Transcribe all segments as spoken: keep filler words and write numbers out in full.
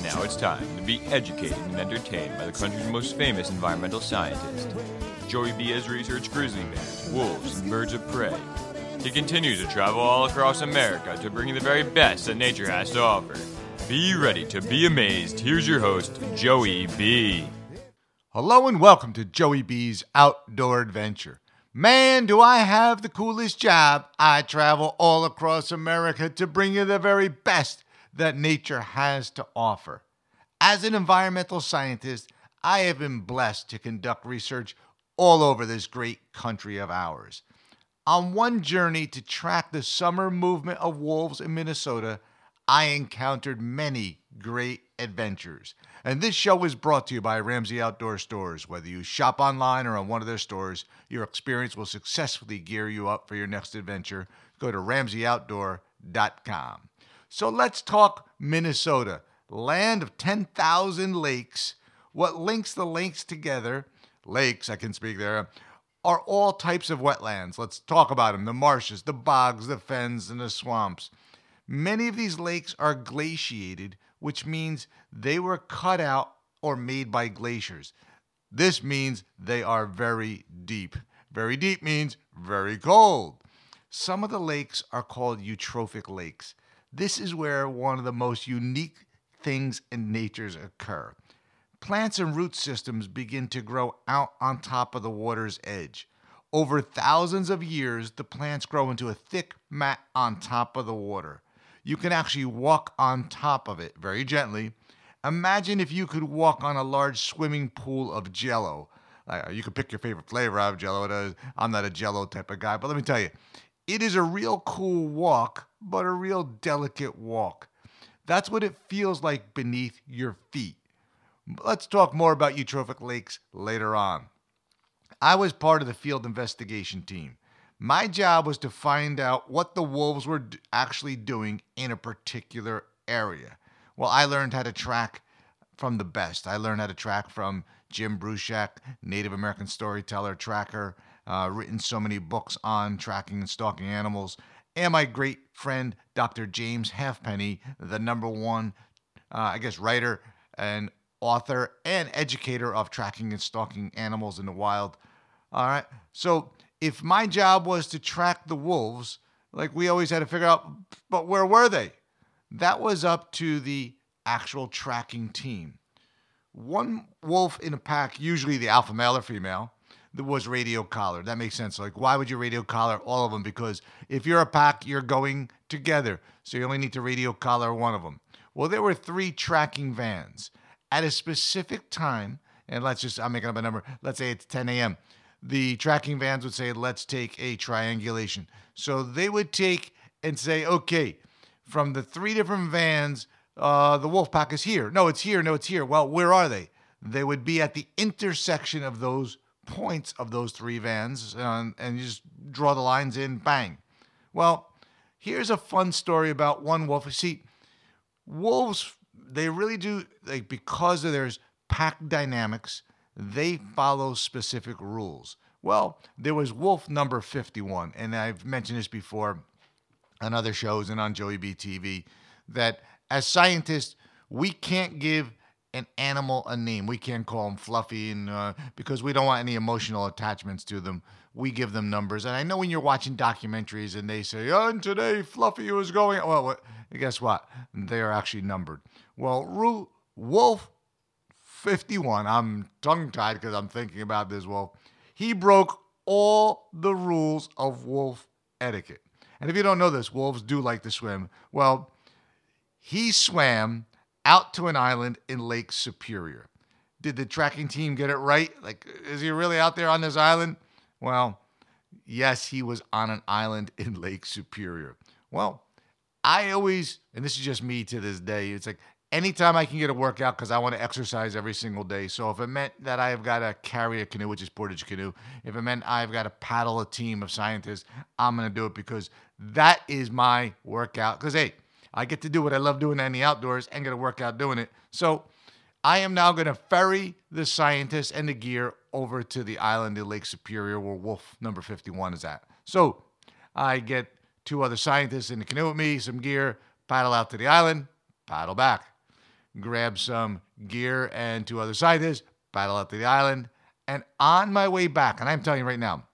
Now it's time to be educated and entertained by the country's most famous environmental scientist. Joey B has researched grizzly bears, wolves, and birds of prey. He continues to travel all across America to bring you the very best that nature has to offer. Be ready to be amazed. Here's your host, Joey B. Hello and welcome to Joey B's Outdoor Adventure. Man, do I have the coolest job. I travel all across America to bring you the very best that nature has to offer. As an environmental scientist, I have been blessed to conduct research all over this great country of ours. On one journey to track the summer movement of wolves in Minnesota, I encountered many great adventures. And this show is brought to you by Ramsey Outdoor Stores. Whether you shop online or on one of their stores, your experience will successfully gear you up for your next adventure. Go to ramsey outdoor dot com. So let's talk Minnesota, land of ten thousand lakes. What links the lakes together, lakes, I can speak there, are all types of wetlands. Let's talk about them, the marshes, the bogs, the fens, and the swamps. Many of these lakes are glaciated, which means they were cut out or made by glaciers. This means they are very deep. Very deep means very cold. Some of the lakes are called eutrophic lakes. This is where one of the most unique things in nature occur. Plants and root systems begin to grow out on top of the water's edge. Over thousands of years, the plants grow into a thick mat on top of the water. You can actually walk on top of it very gently. Imagine if you could walk on a large swimming pool of Jell-O. Uh, you could pick your favorite flavor out of Jell-O. I'm not a Jell-O type of guy, but let me tell you, it is a real cool walk, but a real delicate walk. That's what it feels like beneath your feet. Let's talk more about eutrophic lakes later on. I was part of the field investigation team. My job was to find out what the wolves were d- actually doing in a particular area. Well, I learned how to track from the best. I learned how to track from Jim Bruchak, Native American storyteller, tracker, uh, written so many books on tracking and stalking animals, and my great friend, Doctor James Halfpenny, the number one, uh, I guess, writer and author and educator of tracking and stalking animals in the wild. All right. So if my job was to track the wolves, like we always had to figure out, but where were they? That was up to the actual tracking team. One wolf in a pack, usually the alpha male or female, that was radio collared. That makes sense. Like, why would you radio collar all of them? Because if you're a pack, you're going together. So you only need to radio collar one of them. Well, there were three tracking vans. At a specific time, and let's just, I'm making up a number, let's say it's ten a.m., the tracking vans would say, let's take a triangulation. So they would take and say, okay, from the three different vans, uh, the wolf pack is here. No, it's here. No, it's here. Well, where are they? They would be at the intersection of those points of those three vans, um, and you just draw the lines in, bang. Well, here's a fun story about one wolf. See, wolves, they really do, like, because of their pack dynamics, they follow specific rules. Well, there was wolf number fifty-one, and I've mentioned this before on other shows and on Joey B T V, that as scientists, we can't give an animal a name. We can't call them Fluffy, and uh, because we don't want any emotional attachments to them. We give them numbers. And I know when you're watching documentaries and they say, oh, and today Fluffy was going, well, what? Guess what? They are actually numbered. Well, Ru- Wolf fifty-one, I'm tongue-tied because I'm thinking about this wolf. He broke all the rules of wolf etiquette. And if you don't know this, wolves do like to swim. Well, he swam out to an island in Lake Superior. Did the tracking team get it right? Like, is he really out there on this island? Well, yes, he was on an island in Lake Superior. Well, I always, and this is just me to this day, it's like anytime I can get a workout because I want to exercise every single day. So if it meant that I've got to carry a canoe, which is portage canoe, if it meant I've got to paddle a team of scientists, I'm going to do it because that is my workout. Because, hey, I get to do what I love doing in the outdoors and get a workout doing it. So I am now going to ferry the scientists and the gear over to the island in Lake Superior where wolf number fifty-one is at. So I get two other scientists in the canoe with me, some gear, paddle out to the island, paddle back. grab some gear and two other scientists, paddle out to the island. And on my way back, and I'm telling you right now,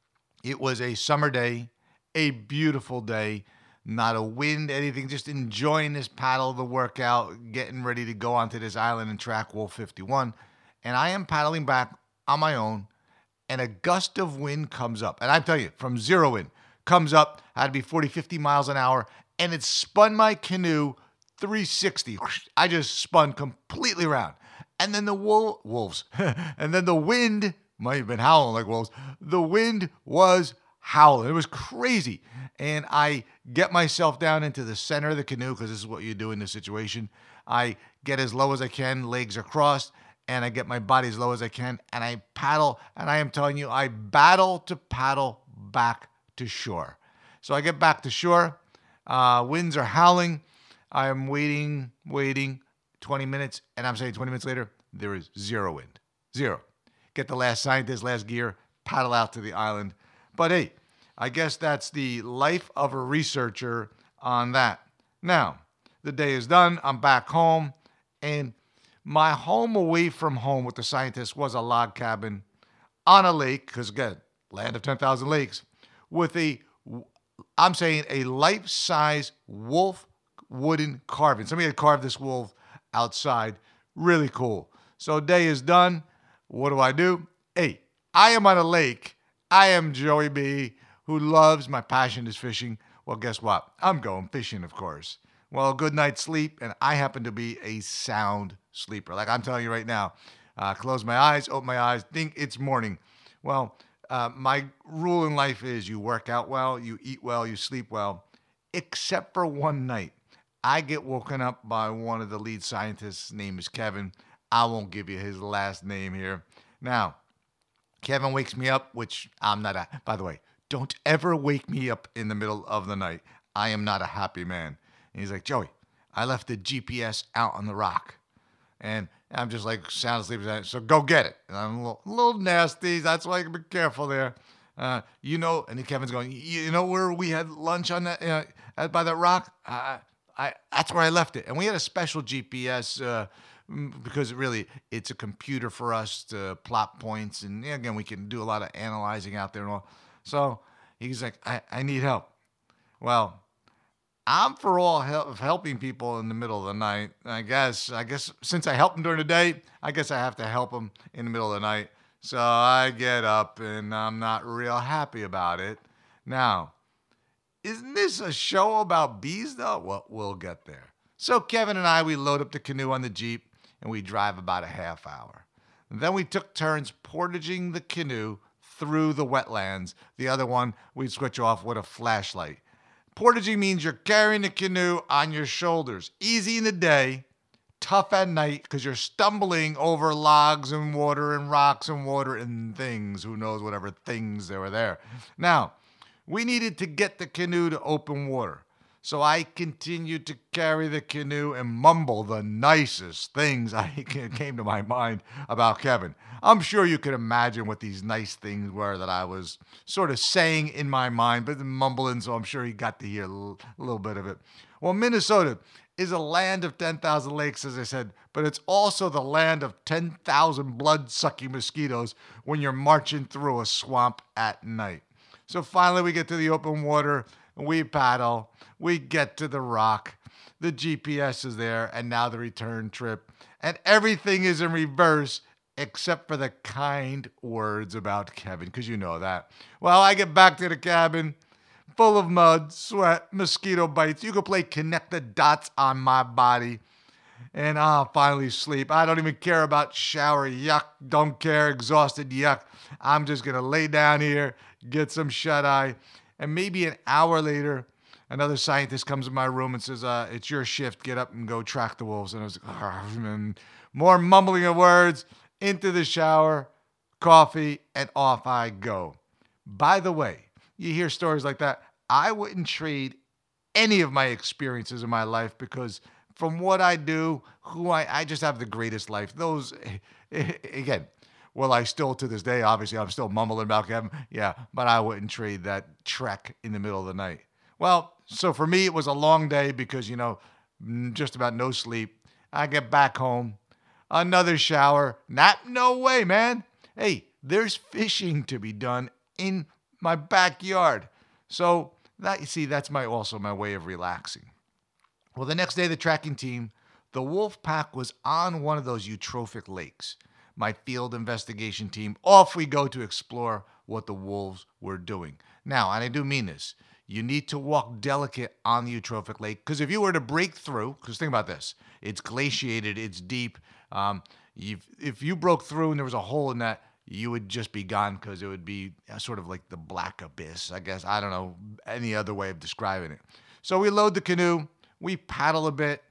it was a summer day, a beautiful day, not a wind, anything, just enjoying this paddle, the workout, getting ready to go onto this island and track Wolf fifty-one. And I am paddling back on my own, and a gust of wind comes up. And I'm telling you, from zero wind, comes up, had to be forty, fifty miles an hour, and it spun my canoe three sixty. I just spun completely around. And then the wol- wolves, and then the wind, might have been howling like wolves, the wind was howling. It was crazy. And I get myself down into the center of the canoe, because this is what you do in this situation. I get as low as I can, legs are crossed, and I get my body as low as I can, and I paddle, and I am telling you, I battle to paddle back to shore. So I get back to shore, uh, winds are howling, I am waiting, waiting, twenty minutes, and I'm saying twenty minutes later, there is zero wind. Zero. Get the last scientist, last gear, paddle out to the island. But hey, I guess that's the life of a researcher on that. Now, the day is done, I'm back home, and my home away from home with the scientists was a log cabin on a lake, because again, land of ten thousand lakes, with a, I'm saying a life-size wolf wooden carving. Somebody had carved this wolf outside. Really cool. So day is done. What do I do? Hey, I am on a lake. I am Joey B, who loves, my passion is fishing. Well, guess what? I'm going fishing, of course. Well, good night's sleep, and I happen to be a sound sleeper. Like I'm telling you right now, uh, close my eyes, open my eyes, think it's morning. Well, uh, my rule in life is you work out well, you eat well, you sleep well, except for one night. I get woken up by one of the lead scientists. His name is Kevin. I won't give you his last name here. Now, Kevin wakes me up, which I'm not a, by the way, don't ever wake me up in the middle of the night. I am not a happy man. And he's like, Joey, I left the G P S out on the rock. And I'm just like sound asleep. So go get it. And I'm a little, a little nasty. That's why you can be careful there. Uh, you know, and then Kevin's going, you know where we had lunch on that, uh, by that rock? Uh, I, that's where I left it. And we had a special G P S uh, because it really, it's a computer for us to plot points. And again, we can do a lot of analyzing out there and all. So he's like, I, I need help. Well, I'm for all help, helping people in the middle of the night. I guess, I guess since I help them during the day, I guess I have to help them in the middle of the night. So I get up and I'm not real happy about it. Now, isn't this a show about bees though? Well, we'll get there. So Kevin and I, we load up the canoe on the Jeep and we drive about a half hour. And then we took turns portaging the canoe through the wetlands. The other one, we'd switch off with a flashlight. Portaging means you're carrying the canoe on your shoulders. Easy in the day, tough at night because you're stumbling over logs and water and rocks and water and things. Who knows whatever things there were there. Now, we needed to get the canoe to open water. So I continued to carry the canoe and mumble the nicest things I came to my mind about Kevin. I'm sure you can imagine what these nice things were that I was sort of saying in my mind, but mumbling, so I'm sure he got to hear a little, a little bit of it. Well, Minnesota is a land of ten thousand lakes, as I said, but it's also the land of ten thousand blood-sucking mosquitoes when you're marching through a swamp at night. So finally we get to the open water, we paddle, we get to the rock, the G P S is there, and now the return trip. And everything is in reverse except for the kind words about Kevin, because you know that. Well, I get back to the cabin, full of mud, sweat, mosquito bites. You could play connect the dots on my body. And I'll finally sleep. I don't even care about shower, yuck, don't care, exhausted, yuck. I'm just going to lay down here, get some shut-eye. And maybe an hour later, another scientist comes in my room and says, uh, it's your shift, get up and go track the wolves. And I was like, oh, and more mumbling of words, into the shower, coffee, and off I go. By the way, you hear stories like that, I wouldn't trade any of my experiences in my life because from what I do, who I, I just have the greatest life. Those, again, well, I still to this day, obviously, I'm still mumbling about Kevin. Yeah, but I wouldn't trade that trek in the middle of the night. Well, so for me, it was a long day because, you know, just about no sleep. I get back home. Another shower. Not, no way, man. Hey, there's fishing to be done in my backyard. So, that you see, that's my also my way of relaxing. Well, the next day, the tracking team, the wolf pack was on one of those eutrophic lakes. My field investigation team, off we go to explore what the wolves were doing. Now, and I do mean this, you need to walk delicate on the eutrophic lake, because if you were to break through, because think about this, it's glaciated, it's deep. Um, you've, if you broke through and there was a hole in that, you would just be gone, because it would be sort of like the black abyss, I guess. I don't know any other way of describing it. So we load the canoe, we paddle a bit,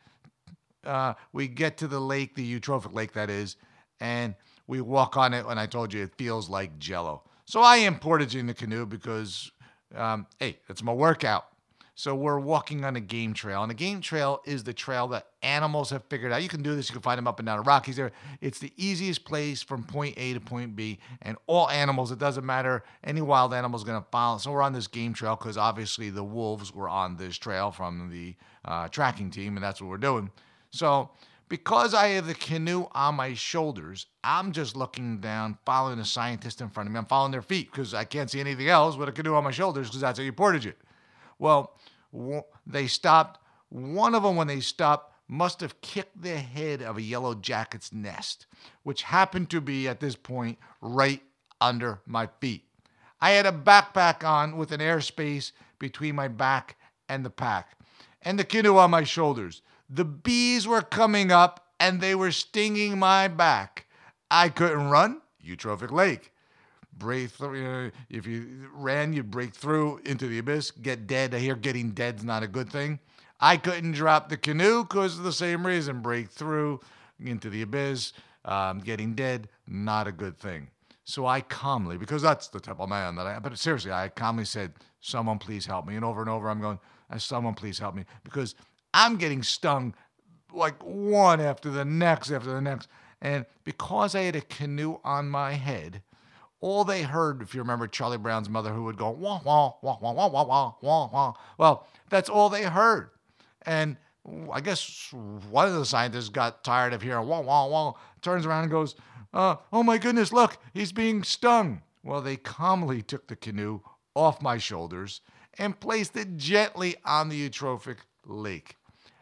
uh, we get to the lake, the eutrophic lake that is, and we walk on it, and I told you it feels like Jell-O. So I am portaging the canoe because, um, hey, it's my workout. So we're walking on a game trail, and a game trail is the trail that animals have figured out. You can do this. You can find them up and down the Rockies there. It's the easiest place from point A to point B, and all animals, it doesn't matter, any wild animal is going to follow. So we're on this game trail because obviously the wolves were on this trail from the uh, tracking team, and that's what we're doing. So because I have the canoe on my shoulders, I'm just looking down, following the scientist in front of me. I'm following their feet because I can't see anything else with a canoe on my shoulders because that's how you portage it. Well, they stopped. One of them, when they stopped, must have kicked the head of a yellow jacket's nest, which happened to be, at this point, right under my feet. I had a backpack on with an airspace between my back and the pack, and the canoe on my shoulders. The bees were coming up, and they were stinging my back. I couldn't run. Eutrophic lake. Break through. You know, if you ran, you'd break through into the abyss, get dead. I hear getting dead's not a good thing. I couldn't drop the canoe because of the same reason. Break through into the abyss, um, getting dead, not a good thing. So I calmly, because that's the type of man that I am, but seriously, I calmly said, someone please help me. And over and over, I'm going, someone please help me. Because I'm getting stung like one after the next after the next. And because I had a canoe on my head, all they heard, if you remember Charlie Brown's mother, who would go, wah, wah, wah, wah, wah, wah, wah, wah, wah. Well, that's all they heard. And I guess one of the scientists got tired of hearing wah, wah, wah, turns around and goes, uh, oh my goodness, look, he's being stung. Well, they calmly took the canoe off my shoulders and placed it gently on the eutrophic lake.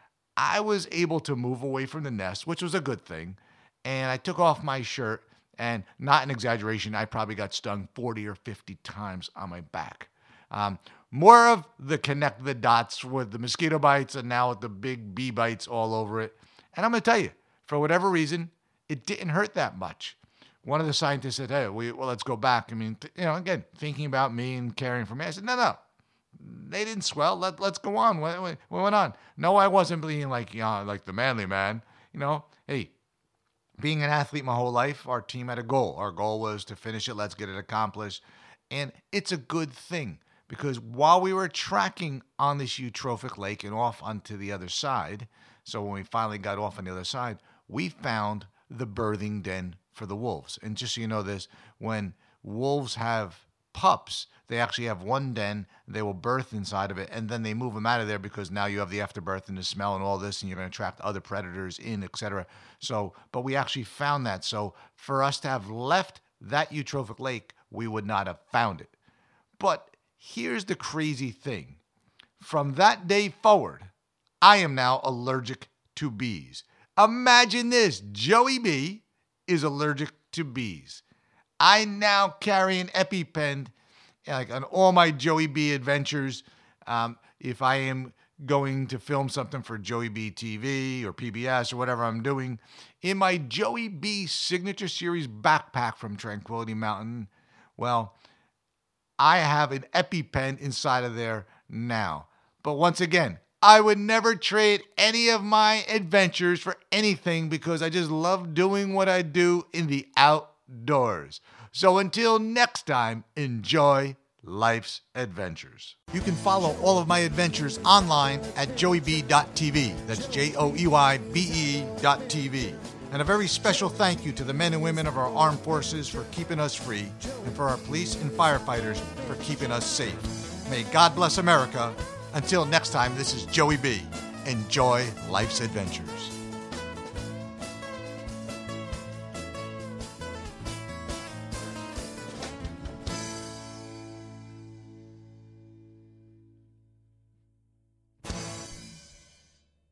I was able to move away from the nest, which was a good thing, and I took off my shirt, and not an exaggeration, I probably got stung forty or fifty times on my back. Um, more of the connect the dots with the mosquito bites and now with the big bee bites all over it. And I'm going to tell you, for whatever reason, it didn't hurt that much. One of the scientists said, hey, we, well, let's go back. I mean, th- you know, again, thinking about me and caring for me. I said, no, no. They didn't swell. Let, let's go on. What, what, what went on? No, I wasn't being like, you know, like the manly man. You know, hey, being an athlete my whole life, our team had a goal. Our goal was to finish it. Let's get it accomplished. And it's a good thing because while we were tracking on this eutrophic lake and off onto the other side, so when we finally got off on the other side, we found the birthing den for the wolves. And just so you know this, when wolves have pups, they actually have one den, they will birth inside of it, and then they move them out of there because now you have the afterbirth and the smell and all this, and you're going to attract other predators in, et cetera. So, but we actually found that. So for us to have left that eutrophic lake, we would not have found it. But here's the crazy thing. From that day forward, I am now allergic to bees. Imagine this. Joey B is allergic to bees. I now carry an EpiPen like on all my Joey B adventures. Um, if I am going to film something for Joey B T V or P B S or whatever I'm doing, in my Joey B Signature Series backpack from Tranquility Mountain, well, I have an EpiPen inside of there now. But once again, I would never trade any of my adventures for anything because I just love doing what I do in the outdoors. So until next time, enjoy life's adventures. You can follow all of my adventures online at joey b dot t v. That's J O E Y B E dot T V. And a very special thank you to the men and women of our armed forces for keeping us free and for our police and firefighters for keeping us safe. May God bless America. Until next time, this is Joey B. Enjoy life's adventures.